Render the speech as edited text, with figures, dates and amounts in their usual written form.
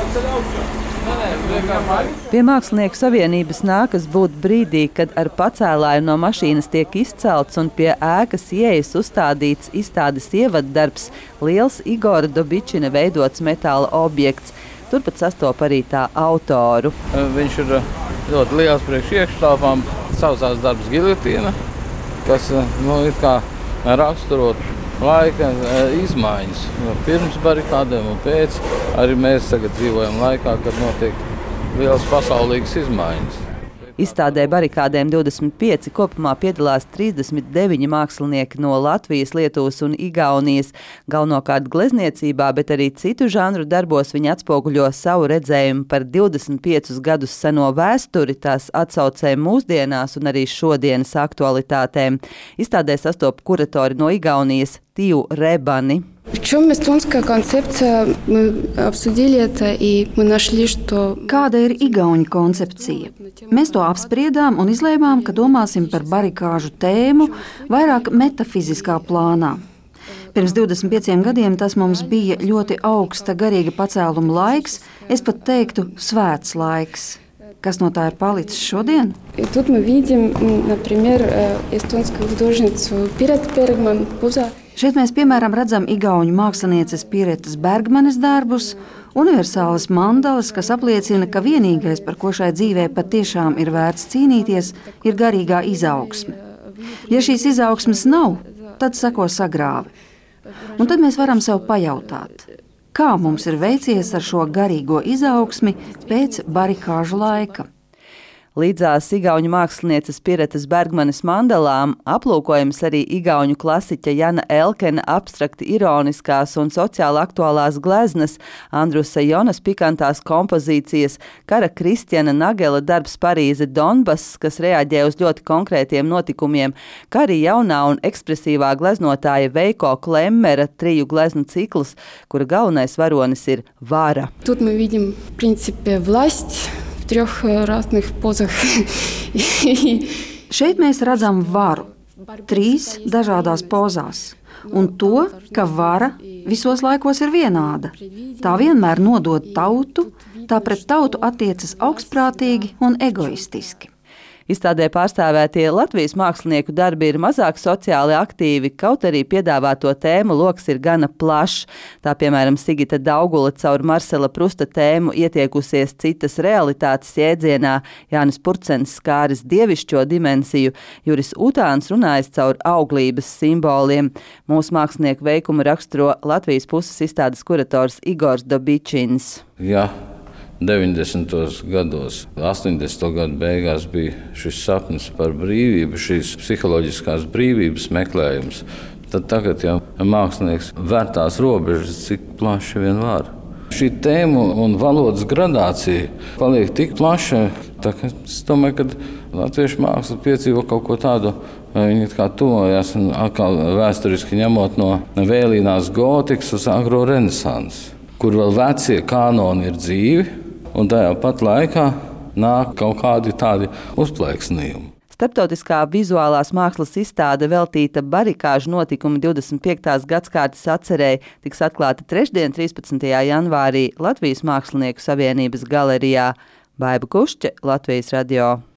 Pie Mākslinieku savienības nākas būt brīdī, kad ar pacēlāju no mašīnas tiek izcelts un pie ēkas ieejas uzstādīts izstādes ievaddarbs, liels Igora Dobičina veidots metāla objekts. Turpat sastopa arī tā autoru. Viņš ir ļoti liels priekš iekštelpām, saucās darbs Giljotīna, kas ir kā raksturot laika izmaiņas. Pirms barikādēm un pēc arī mēs tagad dzīvojam laikā, kad notiek lielas pasaulīgas izmaiņas. Izstādē Barikādēm 25 kopumā piedalās 39 mākslinieki no Latvijas, Lietuvas un Igaunijas. Galvenokārt glezniecībā, bet arī citu žanru darbos viņi atspoguļo savu redzējumu par 25 gadus seno vēsturi, tās atsaucēm mūsdienās un arī šodienas aktualitātēm. Izstādē sastopa kuratori no Igaunijas Tiju Rebani. В чем эстонская концепция? Мы обсудили это и мы нашли, что... Kāda ir igauņu koncepcija? Mēs to apspriedām un izlēmām, ka domāsim par barikāžu tēmu vairāk metafiziskā plānā. Pirms 25 gadiem tas mums bija ļoti augsta garīga pacēluma laiks, es pat teiktu svēts laiks. Kas no tā ir palicis šodien? И тут мы видим, например, эстонскую художницу Piret Bergman Pusa. Šeit mēs, piemēram, redzam igauņu mākslinieces Piretas Bergmanes darbus, universālas mandalas, kas apliecina, ka vienīgais, par ko šai dzīvē patiešām ir vērts cīnīties, ir garīgā izaugsme. Ja šīs izaugsmes nav, tad seko sagrāve. Un tad mēs varam sev pajautāt, kā mums ir veicies ar šo garīgo izaugsmi pēc barikāžu laika. Līdzās igauņu mākslinieces Piretas Bergmanes mandalām aplūkojams arī igauņu klasiķa Jana Elkena abstrakti ironiskās un sociāli aktuālās gleznas, Andrusa Jonas pikantās kompozīcijas, Kara Kristiana Nagela darbs Parīze Donbass, kas reaģē uz ļoti konkrētiem notikumiem, kā arī jaunā un ekspresīvā gleznotāja Veiko Klemmera triju gleznu cikls, kura galvenais varonis ir vara. Тут мы видим, в принципе, власть в трех разных позах. Šeit mēs redzam varu, 3 dažādās pozās, un to, ka vara visos laikos ir vienāda. Tā vienmēr nodod tautu, tā pret tautu attiecas augstprātīgi un egoistiski. Izstādē pārstāvētie Latvijas mākslinieku darbi ir mazāk sociāli aktīvi, kaut arī piedāvāto tēmu loks ir gana plašs. Tā, piemēram, Sigita Daugula caur Marsela Prusta tēmu ietiekusies citas realitātes jēdzienā, Jānis Purcens skāris dievišķo dimensiju, Juris Utāns runājis caur auglības simboliem. Mūsu mākslinieku veikumu raksturo Latvijas puses izstādes kurators Igors Dobičins. Ja 90. gados, 80. gadu beigās bija šis sapnis par brīvību, šīs psiholoģiskās brīvības meklējums, tad tagad jau mākslinieks vērtās robežas, cik plaši vien var. Šī tēmu un valodas gradācija paliek tik plaša, es domāju, ka latviešu māksla piedzīvo kaut ko tādu, viņi kā tuvojās un atkal vēsturiski ņemot no vēlīnās gotikas uz agro renesansi, kur vēl vecie kanoni ir dzīvi, un tajā pat laikā nāk kaut kādi tādi uzplaiksnījumi. Starptautiskā vizuālās mākslas izstāde veltīta barikāžu notikumu 25. gadskārtas atcerēji tiks atklāta trešdien, 13. janvārī Latvijas Mākslinieku savienības galerijā. Baiba Kušķe, Latvijas radio.